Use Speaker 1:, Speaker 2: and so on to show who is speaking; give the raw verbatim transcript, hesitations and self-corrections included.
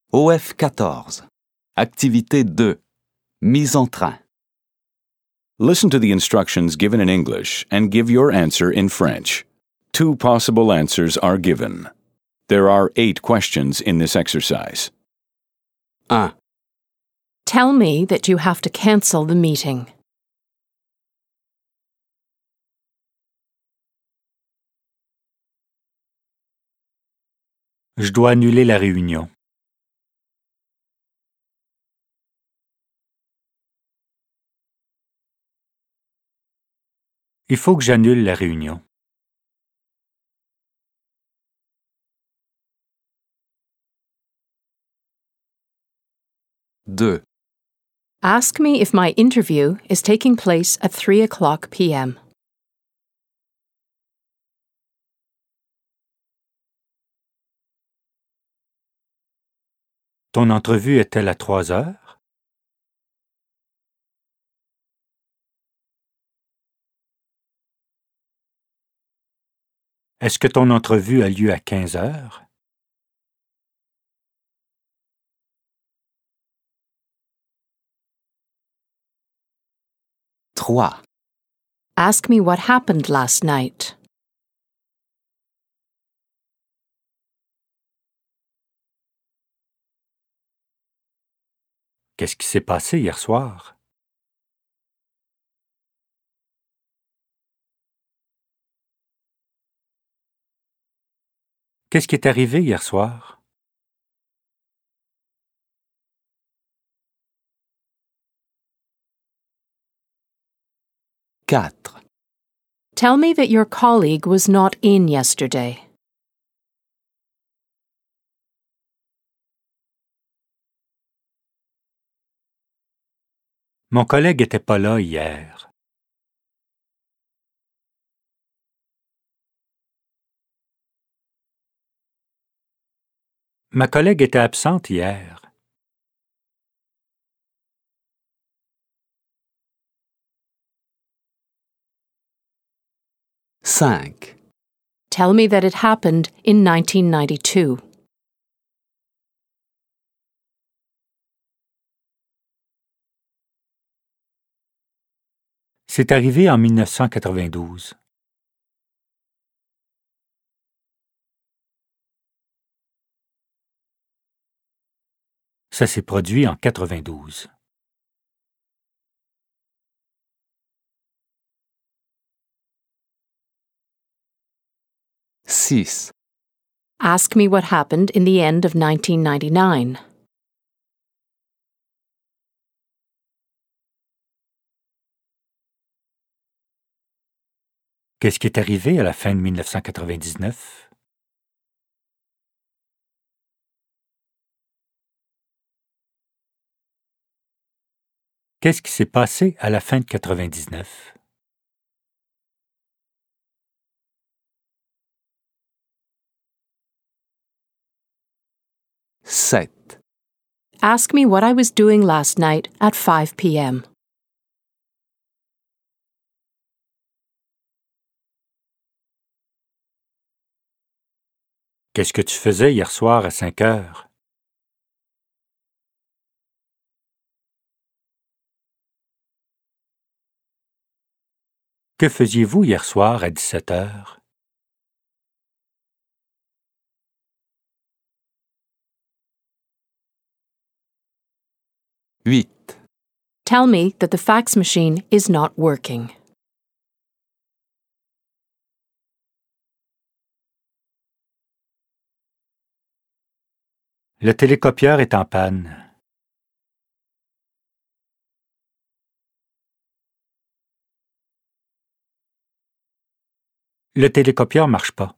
Speaker 1: O F quatorze. Activité deux. Mise en train.
Speaker 2: Listen to the instructions given in English and give your answer in French. Two possible answers are given. There are eight questions in this exercise.
Speaker 1: un.
Speaker 3: Tell me that you have to cancel the meeting.
Speaker 4: Je dois annuler la réunion. Il faut que j'annule la réunion.
Speaker 1: deux.
Speaker 3: Ask me if my interview is taking place at three o'clock p m
Speaker 4: Ton entrevue est-elle à trois heures? Est-ce que ton entrevue a lieu à quinze heures?
Speaker 1: trois.
Speaker 3: Ask me what happened last night.
Speaker 4: Qu'est-ce qui s'est passé hier soir? Qu'est-ce qui est arrivé hier soir?
Speaker 1: quatre.
Speaker 3: Tell me that your colleague was not in yesterday.
Speaker 4: Mon collègue n'était pas là hier. Ma collègue était absente hier.
Speaker 1: cinq.
Speaker 3: Tell me that it happened in nineteen ninety-two.
Speaker 4: C'est arrivé en mille neuf cent quatre-vingt-douze. Ça s'est produit en quatre-vingt-douze.
Speaker 1: six.
Speaker 3: Ask me what happened in the end of nineteen ninety-nine.
Speaker 4: Qu'est-ce qui est arrivé à la fin de mille neuf cent quatre-vingt-dix-neuf? Qu'est-ce qui s'est passé à la fin de quatre-vingt-dix-neuf?
Speaker 1: sept.
Speaker 3: Ask me what I was doing last night at five p m
Speaker 4: Qu'est-ce que tu faisais hier soir à cinq heures? Que faisiez-vous hier soir à dix-sept heures?
Speaker 1: huit.
Speaker 3: Tell me that the fax machine is not working.
Speaker 4: Le télécopieur est en panne. Le télécopieur marche pas.